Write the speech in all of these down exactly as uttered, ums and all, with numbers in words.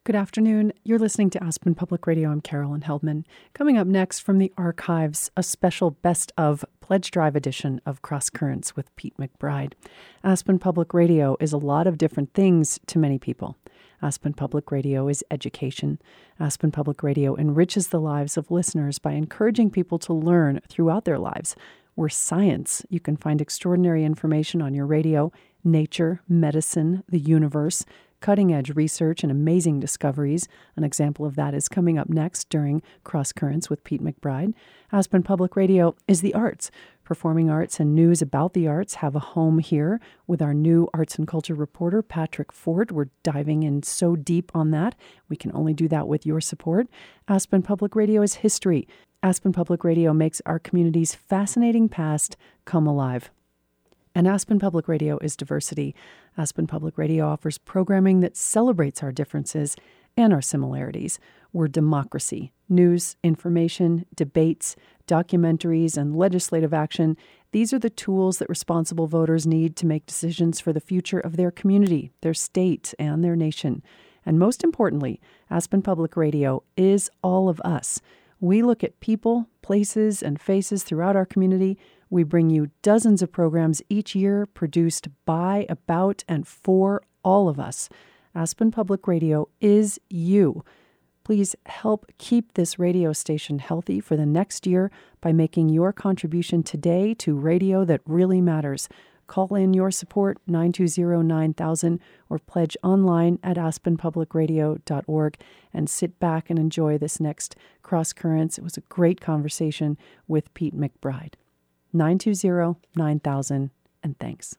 Good afternoon. You're listening to Aspen Public Radio. I'm Carolyn Heldman. Coming up next from the archives, a special best of Pledge Drive edition of Cross Currents with Pete McBride. Aspen Public Radio is a lot of different things to many people. Aspen Public Radio is education. Aspen Public Radio enriches the lives of listeners by encouraging people to learn throughout their lives. We're science. You can find extraordinary information on your radio, nature, medicine, the universe, cutting-edge research and amazing discoveries. An example of that is coming up next during Cross Currents with Pete McBride. Aspen Public Radio is the arts. Performing arts and news about the arts have a home here with our new arts and culture reporter, Patrick Ford. We're diving in so deep on that. We can only do that with your support. Aspen Public Radio is history. Aspen Public Radio makes our community's fascinating past come alive. And Aspen Public Radio is diversity. Aspen Public Radio offers programming that celebrates our differences and our similarities. We're democracy. News, information, debates, documentaries, and legislative action. These are the tools that responsible voters need to make decisions for the future of their community, their state, and their nation. And most importantly, Aspen Public Radio is all of us. We look at people, places, and faces throughout our community. We bring you dozens of programs each year produced by, about, and for all of us. Aspen Public Radio is you. Please help keep this radio station healthy for the next year by making your contribution today to radio that really matters. Call in your support, nine two zero nine thousand, or pledge online at aspen public radio dot org and sit back and enjoy this next Cross Currents. It was a great conversation with Pete McBride. nine two zero nine thousand, and thanks.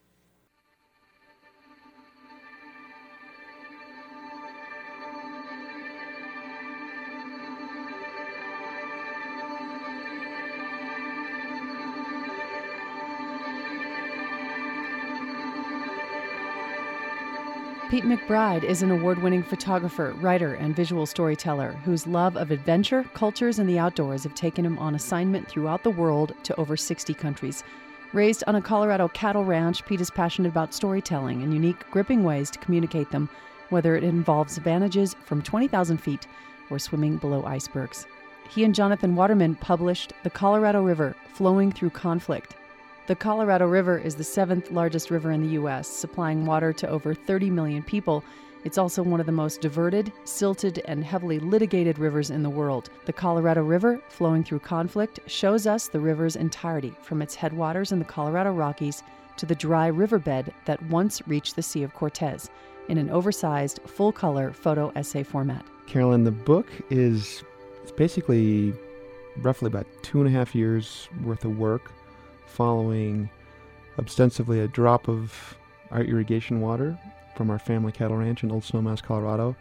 Pete McBride is an award-winning photographer, writer, and visual storyteller whose love of adventure, cultures, and the outdoors have taken him on assignment throughout the world to over sixty countries. Raised on a Colorado cattle ranch, Pete is passionate about storytelling and unique, gripping ways to communicate them, whether it involves vantages from twenty thousand feet or swimming below icebergs. He and Jonathan Waterman published The Colorado River, Flowing Through Conflict. The Colorado River is the seventh largest river in the U S, supplying water to over thirty million people. It's also one of the most diverted, silted, and heavily litigated rivers in the world. The Colorado River, Flowing Through Conflict, shows us the river's entirety, from its headwaters in the Colorado Rockies to the dry riverbed that once reached the Sea of Cortez, in an oversized, full-color photo essay format. Carolyn, the book is it's basically roughly about two and a half years worth of work, following ostensibly a drop of our irrigation water from our family cattle ranch in Old Snowmass, Colorado,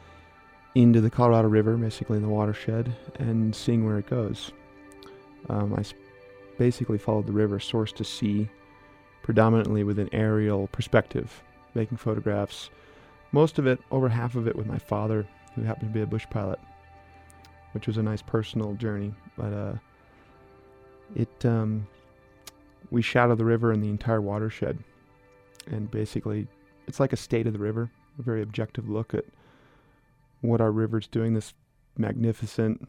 into the Colorado River, basically in the watershed, and seeing where it goes. Um, I basically followed the river source to sea, predominantly with an aerial perspective, making photographs, most of it, over half of it, with my father, who happened to be a bush pilot, which was a nice personal journey. But uh, it... Um, We shadow the river and the entire watershed, and basically it's like a state of the river, a very objective look at what our river's doing, this magnificent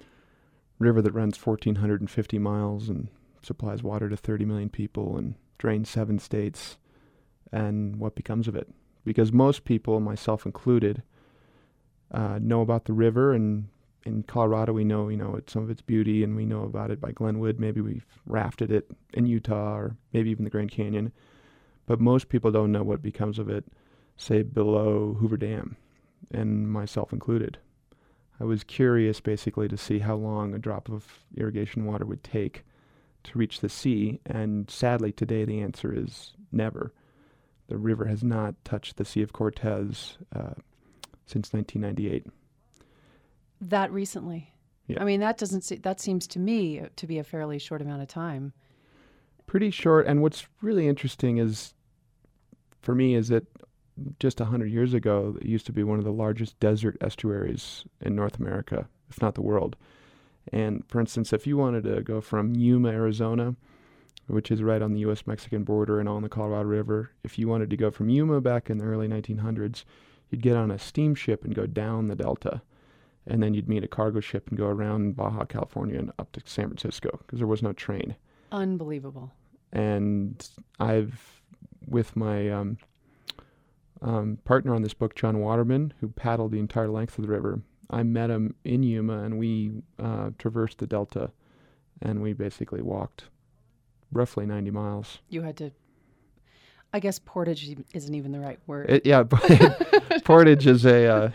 river that runs one thousand four hundred fifty miles and supplies water to thirty million people and drains seven states, and what becomes of it. Because most people, myself included, uh, know about the river, and in Colorado, we know, you know, it's some of its beauty, and we know about it by Glenwood. Maybe we've rafted it in Utah, or maybe even the Grand Canyon. But most people don't know what becomes of it, say, below Hoover Dam, and myself included. I was curious, basically, to see how long a drop of irrigation water would take to reach the sea, and sadly, today, the answer is never. The river has not touched the Sea of Cortez uh, since nineteen ninety-eight. That recently. Yeah. I mean, that doesn't se- that seems to me to be a fairly short amount of time. Pretty short. And what's really interesting is, for me, is that just one hundred years ago, it used to be one of the largest desert estuaries in North America, if not the world. And for instance, if you wanted to go from Yuma, Arizona, which is right on the U S Mexican border and on the Colorado River, if you wanted to go from Yuma back in the early nineteen hundreds, you'd get on a steamship and go down the Delta, and then you'd meet a cargo ship and go around Baja California and up to San Francisco because there was no train. Unbelievable. And I've, with my um, um, partner on this book, John Waterman, who paddled the entire length of the river, I met him in Yuma, and we uh, traversed the Delta, and we basically walked roughly ninety miles. You had to, I guess portage isn't even the right word. It, yeah, portage is a uh,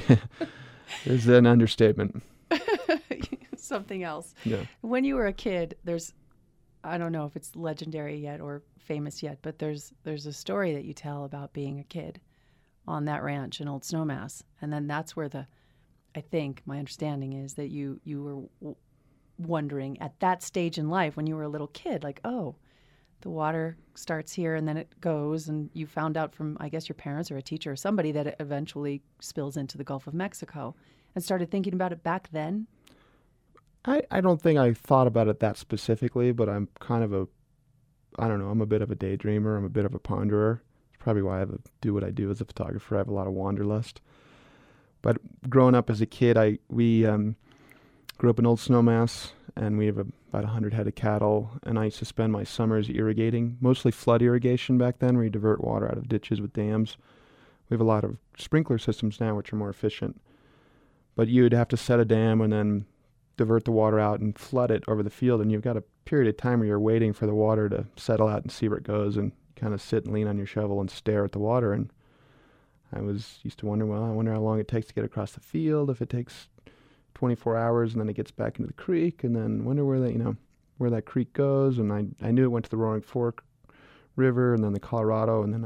is an understatement. Something else. Yeah. When you were a kid, there's, I don't know if it's legendary yet or famous yet, but there's there's a story that you tell about being a kid on that ranch in Old Snowmass, and then that's where the, I think my understanding is that you you were w- wondering at that stage in life when you were a little kid, like, oh, the water starts here and then it goes, and you found out from, I guess, your parents or a teacher or somebody that it eventually spills into the Gulf of Mexico, and started thinking about it back then. I, I don't think I thought about it that specifically, but I'm kind of a, I don't know, I'm a bit of a daydreamer. I'm a bit of a ponderer. It's probably why I have a, do what I do as a photographer. I have a lot of wanderlust. But growing up as a kid, I we um, grew up in Old Snowmass, and we have a, about one hundred head of cattle, and I used to spend my summers irrigating, mostly flood irrigation back then, where you divert water out of ditches with dams. We have a lot of sprinkler systems now, which are more efficient. But you'd have to set a dam and then divert the water out and flood it over the field, and you've got a period of time where you're waiting for the water to settle out and see where it goes, and kind of sit and lean on your shovel and stare at the water. And I was used to wonder, well, I wonder how long it takes to get across the field, if it takes twenty-four hours and then it gets back into the creek, and then wonder where that, you know, where that creek goes. And I I knew it went to the Roaring Fork River and then the Colorado, and then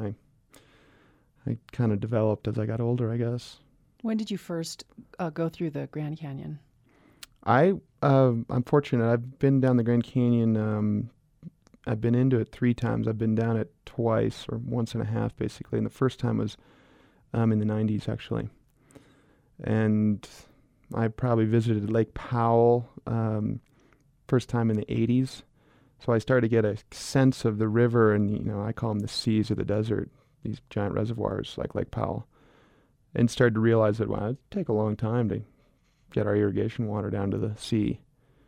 I I kind of developed as I got older, I guess. When did you first uh, go through the Grand Canyon? I, uh, I'm fortunate. I've been down the Grand Canyon. Um, I've been into it three times. I've been down it twice, or once and a half, basically. And the first time was um, in the nineties, actually. And I probably visited Lake Powell um, first time in the eighties. So I started to get a sense of the river, and, you know, I call them the seas of the desert, these giant reservoirs like Lake Powell, and started to realize that, wow, it'd take a long time to get our irrigation water down to the sea.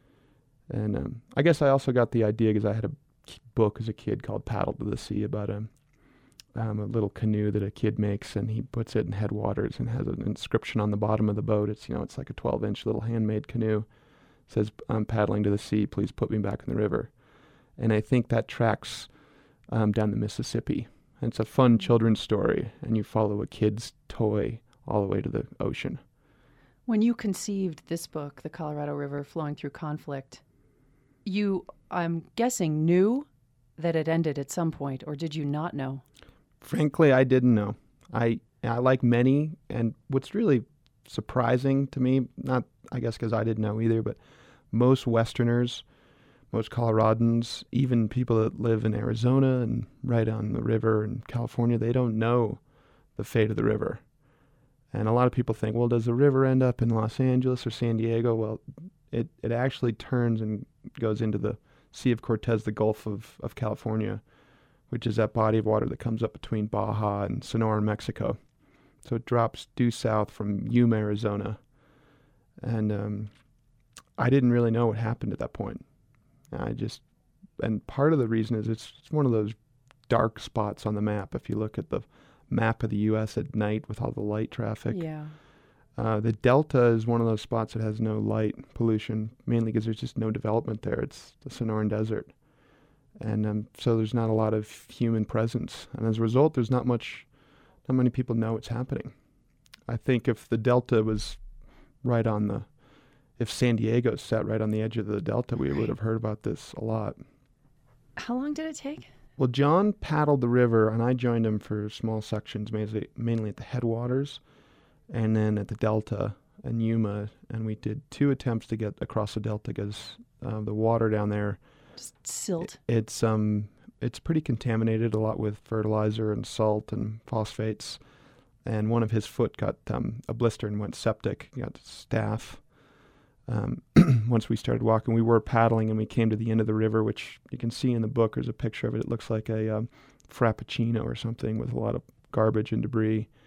And um, I guess I also got the idea because I had a book as a kid called Paddle to the Sea about a, um, a little canoe that a kid makes, and he puts it in headwaters and has an inscription on the bottom of the boat. It's, you know, it's like a twelve inch little handmade canoe. It says, "I'm paddling to the sea, please put me back in the river." And I think that tracks um, down the Mississippi. And it's a fun children's story, and you follow a kid's toy all the way to the ocean. When you conceived this book, The Colorado River Flowing Through Conflict, you, I'm guessing, knew that it ended at some point, or did you not know? Frankly, I didn't know. I, I like many, and what's really surprising to me, not, I guess, because I didn't know either, but most Westerners, most Coloradans, even people that live in Arizona and right on the river in California, they don't know the fate of the river. And a lot of people think, well, does the river end up in Los Angeles or San Diego? Well, it, it actually turns and goes into the Sea of Cortez, the Gulf of, of California, which is that body of water that comes up between Baja and Sonora, Mexico. So it drops due south from Yuma, Arizona. And um, I didn't really know what happened at that point. I just, and part of the reason is it's, it's one of those dark spots on the map. If you look at the map of the U S at night with all the light traffic. Yeah. Uh, the Delta is one of those spots that has no light pollution, mainly because there's just no development there. It's the Sonoran Desert. And um, so there's not a lot of human presence. And as a result, there's not much, not many people know what's happening. I think if the Delta was right on the, if San Diego sat right on the edge of the Delta, we would have heard about this a lot. How long did it take? Well, John paddled the river, and I joined him for small sections, mainly, mainly at the headwaters, and then at the Delta and Yuma, and we did two attempts to get across the Delta because uh, the water down there, just silt. It, it's um, it's pretty contaminated, a lot with fertilizer and salt and phosphates, and one of his foot got um, a blister and went septic, he got staph. Um, once we started walking, we were paddling, and we came to the end of the river, which you can see in the book. There's a picture of it. It looks like a um, frappuccino or something with a lot of garbage and debris.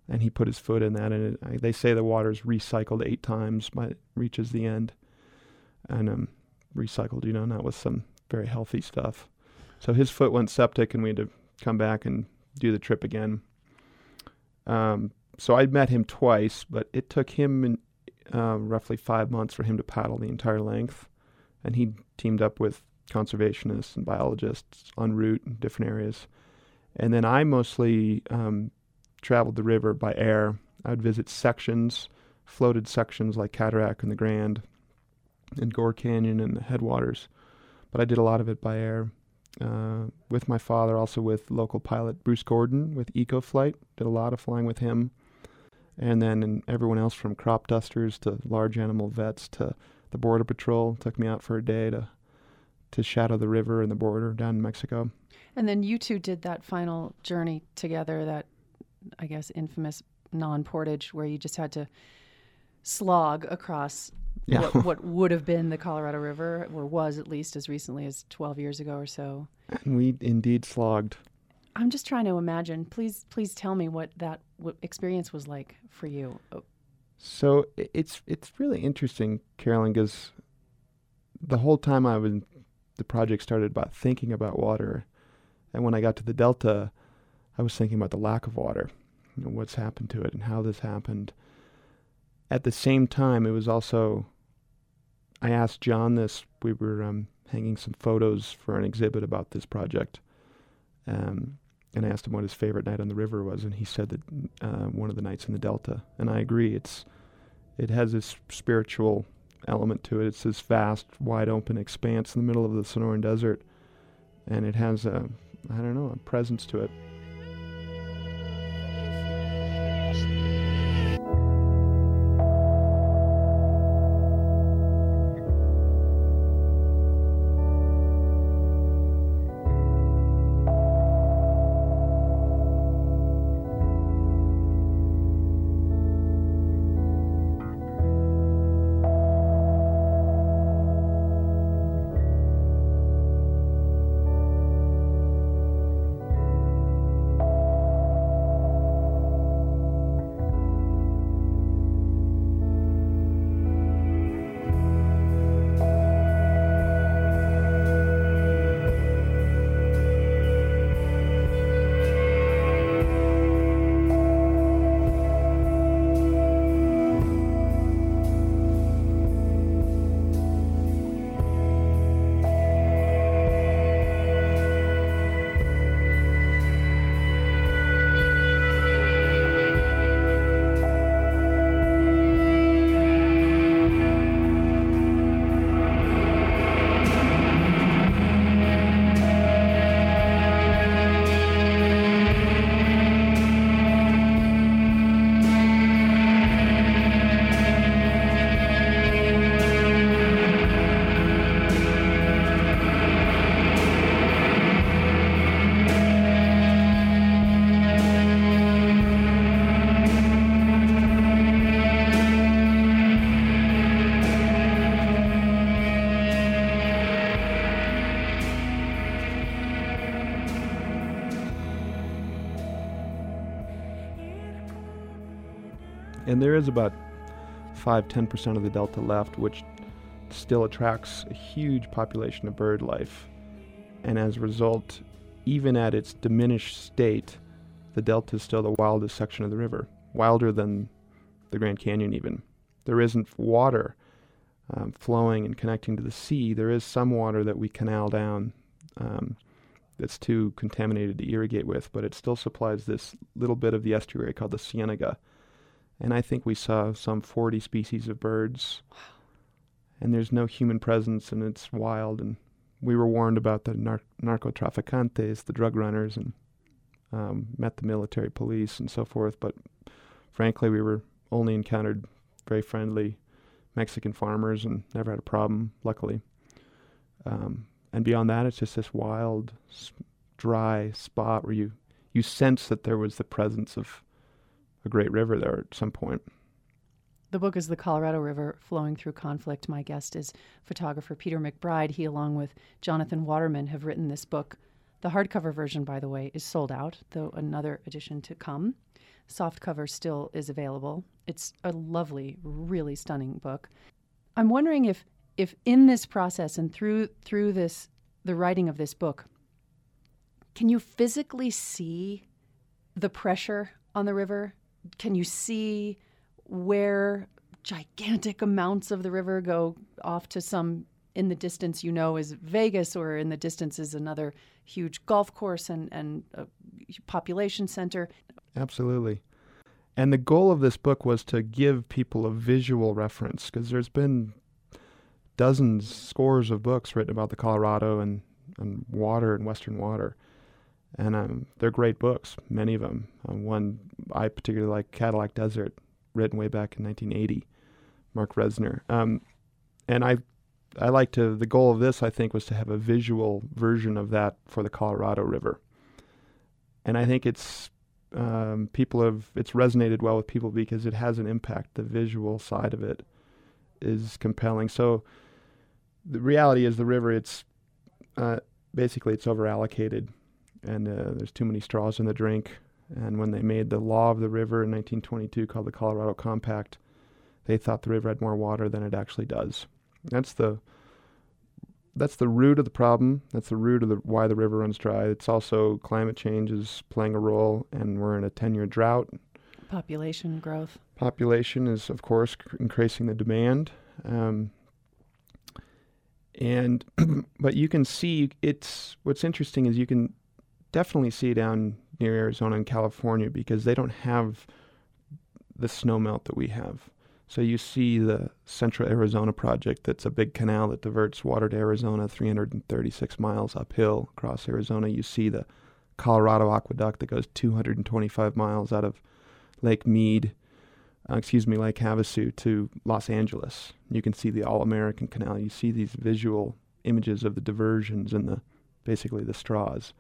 and he put his foot in that, and it, I, they say the water's recycled eight times by it reaches the end. And um, recycled, you know, not with some very healthy stuff. So his foot went septic, and we had to come back and do the trip again. Um, so I'd met him twice, but it took him in, uh, roughly five months for him to paddle the entire length. And he teamed up with conservationists and biologists en route in different areas. And then I mostly um, traveled the river by air. I would visit sections, floated sections like Cataract and the Grand, and Gore Canyon and the headwaters. But I did a lot of it by air. Uh, with my father, also with local pilot Bruce Gordon with EcoFlight. Did a lot of flying with him. And then and everyone else from crop dusters to large animal vets to the Border Patrol took me out for a day to to shadow the river and the border down in Mexico. And then you two did that final journey together, that, I guess, infamous non-portage where you just had to slog across yeah. what, what would have been the Colorado River, or was at least as recently as twelve years ago or so. And we indeed slogged. I'm just trying to imagine. Please, please tell me what that what experience was like for you. Oh. So it's it's really interesting, Carolyn, because the whole time I was, the project started about thinking about water, and when I got to the Delta, I was thinking about the lack of water, you know, what's happened to it and how this happened. At the same time, it was also, I asked John this, we were um, hanging some photos for an exhibit about this project, um, and I asked him what his favorite night on the river was, and he said that uh, one of the nights in the Delta, and I agree, it's it has this spiritual element to it. It's this vast, wide open expanse in the middle of the Sonoran Desert, and it has a, I don't know, a presence to it. And there is about five to ten percent of the Delta left, which still attracts a huge population of bird life. And as a result, even at its diminished state, the Delta is still the wildest section of the river, wilder than the Grand Canyon even. There isn't water um, flowing and connecting to the sea. There is some water that we canal down um, that's too contaminated to irrigate with, but it still supplies this little bit of the estuary called the Cienega. And I think we saw some forty species of birds. Wow. And there's no human presence, and it's wild. And we were warned about the nar- narcotraficantes, the drug runners, and um, met the military police and so forth. But frankly, we were only encountered very friendly Mexican farmers and never had a problem, luckily. Um, and beyond that, it's just this wild, s- dry spot where you, you sense that there was the presence of a great river there at some point. The book is The Colorado River Flowing Through Conflict. My guest is photographer Peter McBride. He, along with Jonathan Waterman, have written this book. The hardcover version, by the way, is sold out, though another edition to come. softcover still is available. It's a lovely, really stunning book. I'm wondering if, if in this process and through through this the writing of this book, can you physically see the pressure on the river? Can you see where gigantic amounts of the river go off to some, in the distance, you know, is Vegas, or in the distance is another huge golf course and, and a population center? Absolutely. And the goal of this book was to give people a visual reference, because there's been dozens, scores of books written about the Colorado and, and water and Western water. And um, they're great books, many of them. Um, one I particularly like, Cadillac Desert, written way back in nineteen eighty, Mark Resner. Um, and I I like to, the goal of this, I think, was to have a visual version of that for the Colorado River. And I think it's, um, people have, it's resonated well with people because it has an impact. The visual side of it is compelling. So the reality is the river, it's, uh, basically it's over allocated. And uh, there's too many straws in the drink. And when they made the law of the river in nineteen twenty-two called the Colorado Compact, they thought the river had more water than it actually does. That's the that's the root of the problem. That's the root of the why the river runs dry. It's also climate change is playing a role, and we're in a ten-year drought. Population growth. Population is, of course, c- increasing the demand. Um, and but you can see it's what's interesting is you can definitely see down near Arizona and California because they don't have the snowmelt that we have. So you see the Central Arizona Project, that's a big canal that diverts water to Arizona three hundred thirty-six miles uphill across Arizona. You see the Colorado Aqueduct that goes two hundred twenty-five miles out of Lake Mead, uh, excuse me, Lake Havasu to Los Angeles. You can see the All-American Canal. You see these visual images of the diversions and the basically the straws.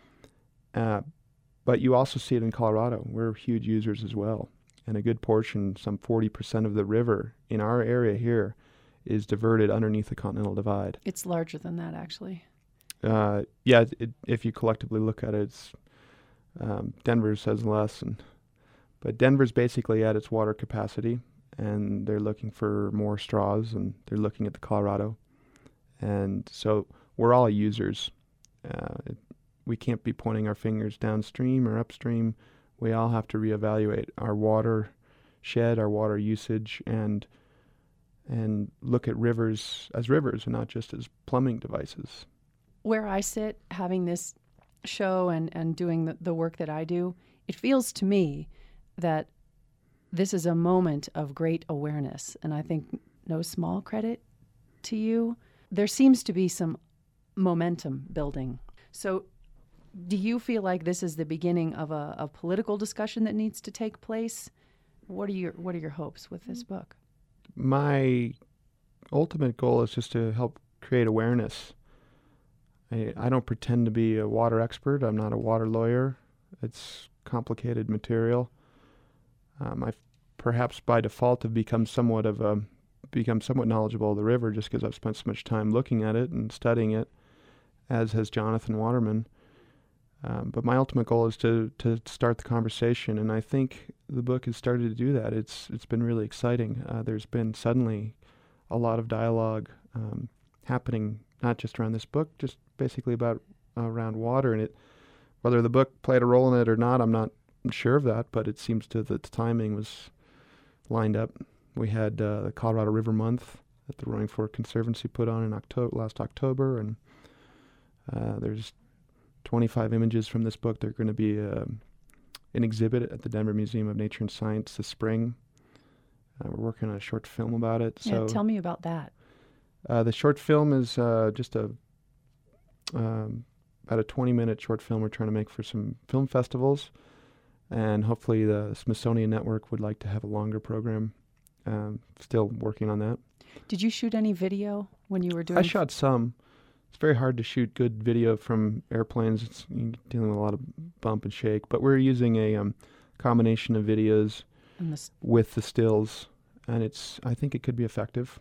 Uh, but you also see it in Colorado. We're huge users as well. And a good portion, some forty percent of the river in our area here is diverted underneath the Continental Divide. It's larger than that, actually. Uh, yeah, it, if you collectively look at it, it's, um, Denver says less. And, but Denver's basically at its water capacity, and they're looking for more straws, and they're looking at the Colorado. And so we're all users. Uh, it, we can't be pointing our fingers downstream or upstream. We all have to reevaluate our water shed, our water usage, and and look at rivers as rivers and not just as plumbing devices. Where I sit, having this show and, and doing the, the work that I do, it feels to me that this is a moment of great awareness. And I think no small credit to you. There seems to be some momentum building. So do you feel like this is the beginning of a, a political discussion that needs to take place? What are your What are your hopes with this book? My ultimate goal is just to help create awareness. I, I don't pretend to be a water expert. I'm not a water lawyer. It's complicated material. Um, I've perhaps by default have become somewhat of a become somewhat knowledgeable of the river just because I've spent so much time looking at it and studying it, as has Jonathan Waterman. Um, but my ultimate goal is to to start the conversation, and I think the book has started to do that. It's it's been really exciting. Uh, there's been suddenly a lot of dialogue um, happening, not just around this book, just basically about uh, around water. And it, whether the book played a role in it or not, I'm not sure of that. But it seems to that the timing was lined up. We had uh, the Colorado River Month that the Roaring Fork Conservancy put on in October, last October, and uh, there's twenty-five images from this book. They're going to be uh, an exhibit at the Denver Museum of Nature and Science this spring. Uh, we're working on a short film about it. Yeah, so tell me about that. Uh, the short film is uh, just a um, about a twenty-minute short film we're trying to make for some film festivals, and hopefully the Smithsonian Network would like to have a longer program. Um, still working on that. Did you shoot any video when you were doing? I shot some. It's very hard to shoot good video from airplanes. It's you're dealing with a lot of bump and shake. But we're using a um, combination of videos and the st- with the stills, and it's. I think it could be effective.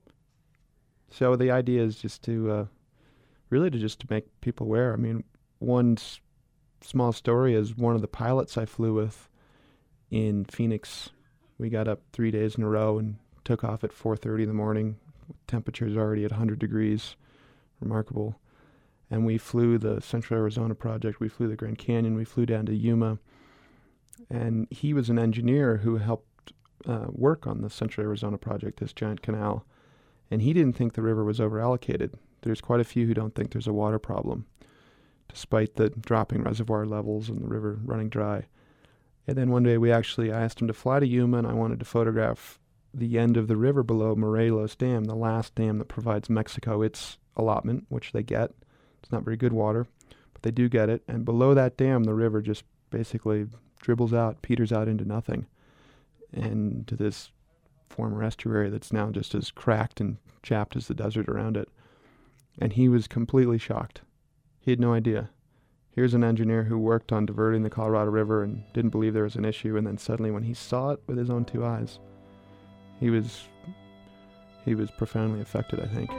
So the idea is just to, uh, really to just to make people aware. I mean, one s- small story is one of the pilots I flew with in Phoenix. We got up three days in a row and took off at four thirty in the morning. Temperatures already at one hundred degrees. Remarkable. And we flew the Central Arizona Project. We flew the Grand Canyon. We flew down to Yuma. And he was an engineer who helped uh, work on the Central Arizona Project, this giant canal. And he didn't think the river was over-allocated. There's quite a few who don't think there's a water problem, despite the dropping reservoir levels and the river running dry. And then one day we actually, I asked him to fly to Yuma, and I wanted to photograph the end of the river below Morelos Dam, the last dam that provides Mexico its allotment, which they get. It's not very good water, but they do get it. And below that dam, the river just basically dribbles out, peters out into nothing, and to this former estuary that's now just as cracked and chapped as the desert around it. And he was completely shocked. He had no idea. Here's an engineer who worked on diverting the Colorado River and didn't believe there was an issue, and then suddenly when he saw it with his own two eyes, he was he was profoundly affected, I think.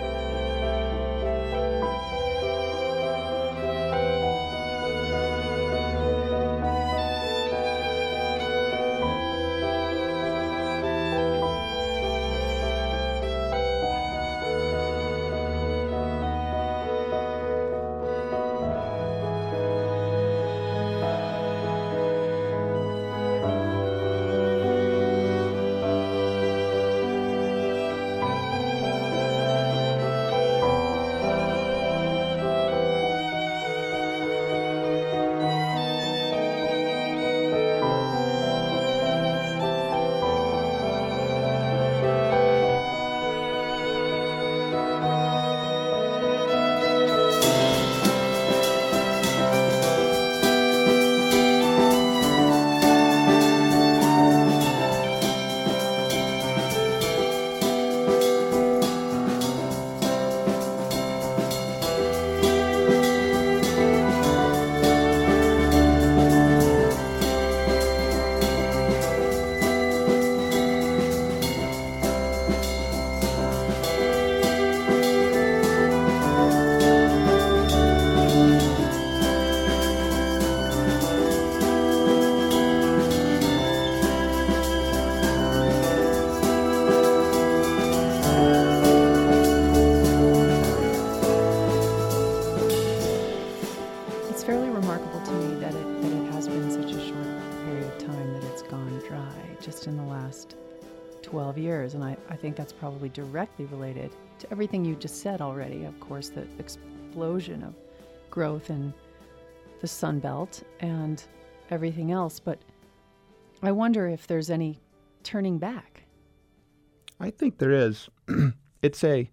twelve years, and I, I think that's probably directly related to everything you just said already. Of course, the explosion of growth in the Sun Belt and everything else, but I wonder if there's any turning back. I think there is. It's a,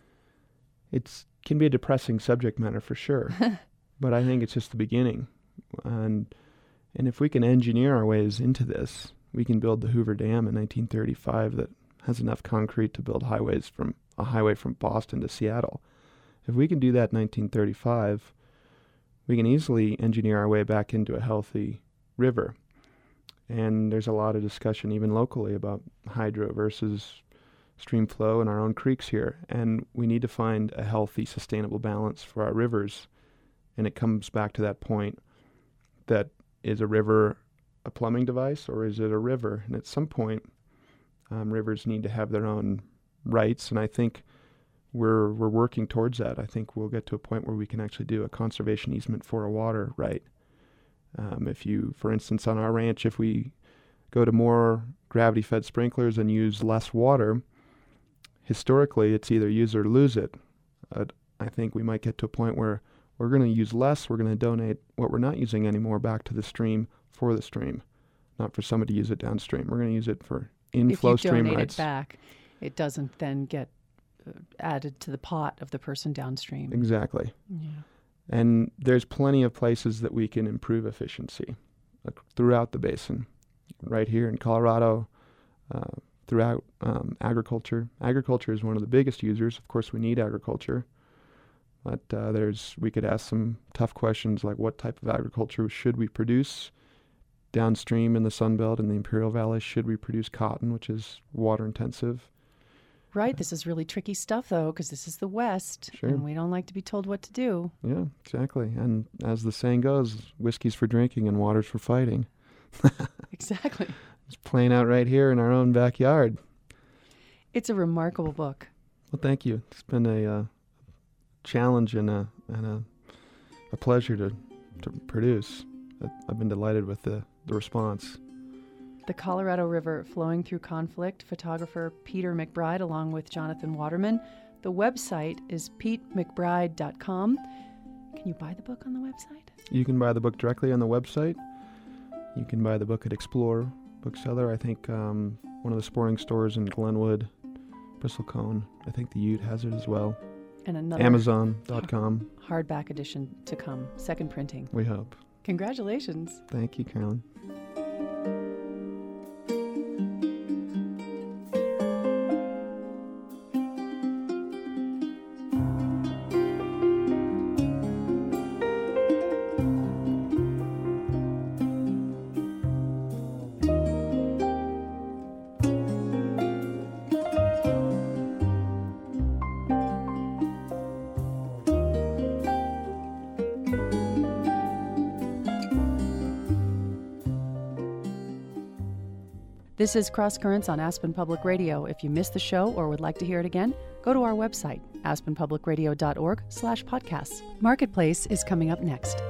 it's can be a depressing subject matter for sure, but I think it's just the beginning, and and if we can engineer our ways into this, we can build the Hoover Dam in nineteen thirty-five that has enough concrete to build highways from a highway from Boston to Seattle. If we can do that in nineteen thirty-five, we can easily engineer our way back into a healthy river. And there's a lot of discussion even locally about hydro versus stream flow in our own creeks here. And we need to find a healthy, sustainable balance for our rivers. And it comes back to that point that is a river a plumbing device or is it a river? And at some point, um, rivers need to have their own rights. And I think we're we're working towards that. I think we'll get to a point where we can actually do a conservation easement for a water right. Um, if you, for instance, on our ranch, if we go to more gravity-fed sprinklers and use less water, historically it's either use or lose it. Uh, I think we might get to a point where we're going to use less, we're going to donate what we're not using anymore back to the stream for the stream, not for somebody to use it downstream. We're going to use it for inflow stream rights. If you donate it back, it doesn't then get uh, added to the pot of the person downstream. Exactly. Yeah. And there's plenty of places that we can improve efficiency uh, throughout the basin, right here in Colorado, uh, throughout um, agriculture. Agriculture is one of the biggest users. Of course, we need agriculture. But uh, there's we could ask some tough questions like what type of agriculture should we produce downstream in the Sun Belt and the Imperial Valley? Should we produce cotton, which is water intensive? Right. This is really tricky stuff, though, because this is the West, sure. and we don't like to be told what to do. Yeah, exactly. And as the saying goes, whiskey's for drinking and water's for fighting. Exactly. It's playing out right here in our own backyard. It's a remarkable book. Well, thank you. It's been a uh, challenge and a and a, a pleasure to, to produce. I've been delighted with the, the response. The Colorado River Flowing Through Conflict, photographer Peter McBride, along with Jonathan Waterman. The website is pete mcbride dot com. Can you buy the book on the website? You can buy the book directly on the website. You can buy the book at Explorer Bookseller. I think um, one of the sporting stores in Glenwood, Bristlecone. I think the Ute has it as well. And another Amazon dot com. hardback edition to come, second printing. We hope. Congratulations. Thank you, Carolyn. This is Cross Currents on Aspen Public Radio. If you missed the show or would like to hear it again, go to our website, aspen public radio dot org slash podcasts. Marketplace is coming up next.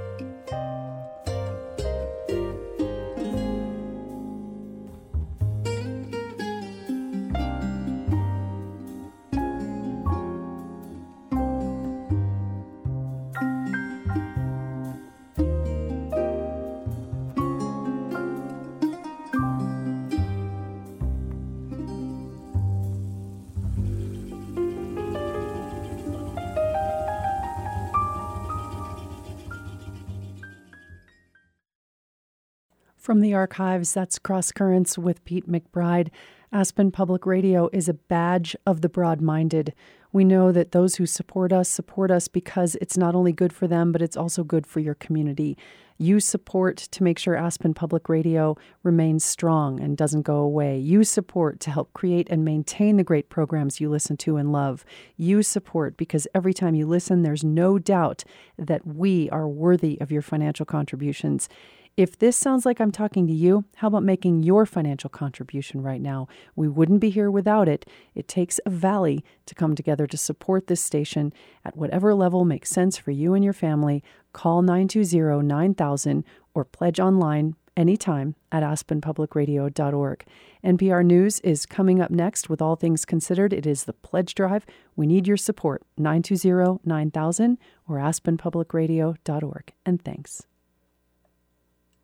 From the archives, that's Cross Currents with Pete McBride. Aspen Public Radio is a badge of the broad-minded. We know that those who support us support us because it's not only good for them, but it's also good for your community. You support to make sure Aspen Public Radio remains strong and doesn't go away. You support to help create and maintain the great programs you listen to and love. You support because every time you listen, there's no doubt that we are worthy of your financial contributions. If this sounds like I'm talking to you, how about making your financial contribution right now? We wouldn't be here without it. It takes a valley to come together to support this station at whatever level makes sense for you and your family. Call nine two zero, nine thousand or pledge online anytime at aspen public radio dot org. N P R News is coming up next with All Things Considered. It is the Pledge Drive. We need your support. nine two zero, nine thousand or aspen public radio dot org. And thanks.